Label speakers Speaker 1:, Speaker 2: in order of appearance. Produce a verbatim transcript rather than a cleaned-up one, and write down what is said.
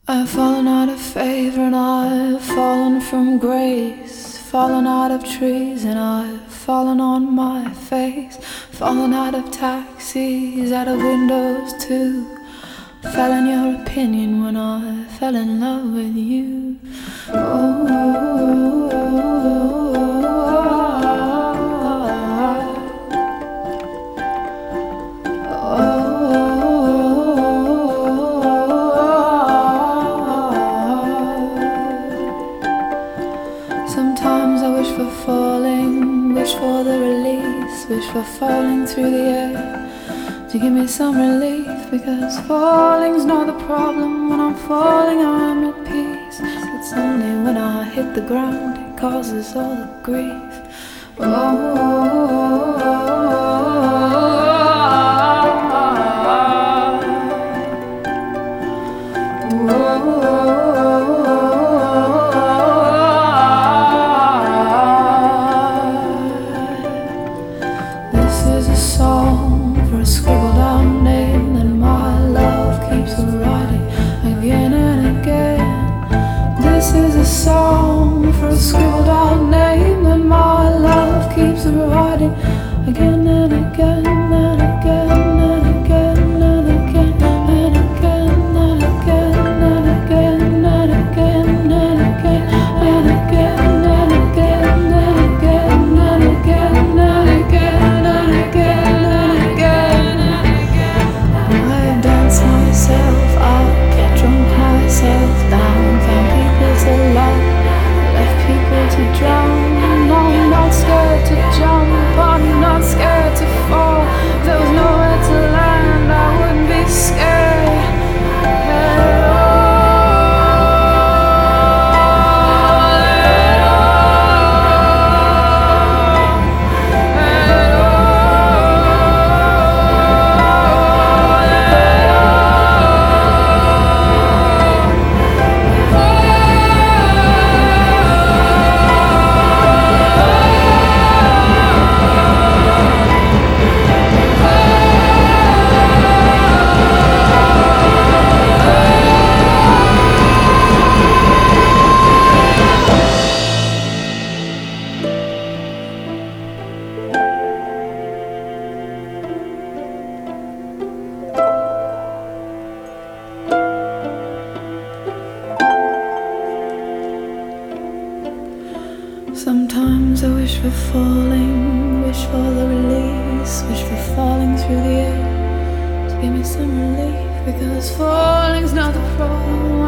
Speaker 1: I've fallen out of favor and I've fallen from grace, fallen out of trees and I've fallen on my face, fallen out of taxis, out of windows too. Fell in your opinion when I fell in love with you. Oh, oh, oh, sometimes I wish for falling, wish for the release, wish for falling through the air to give me some relief, because falling's not the problem. When I'm falling I'm at peace. It's only when I hit the ground it causes all the grief. Oh, oh, oh, oh, oh, scribbled out name that my love keeps writing again and again. This is a song for a scribbled out name that my love keeps writing again and again and again and again and again and again and again and again and again and again and again and again and again and again and again and again. Myself up, get drunk myself down, found people to love, left people to drown. No, I'm not scared to jump, I'm not scared to fall. If there was nowhere to land, I wouldn't be scared at all. Sometimes I wish for falling, wish for the release, wish for falling through the air to give me some relief, because falling's not the problem.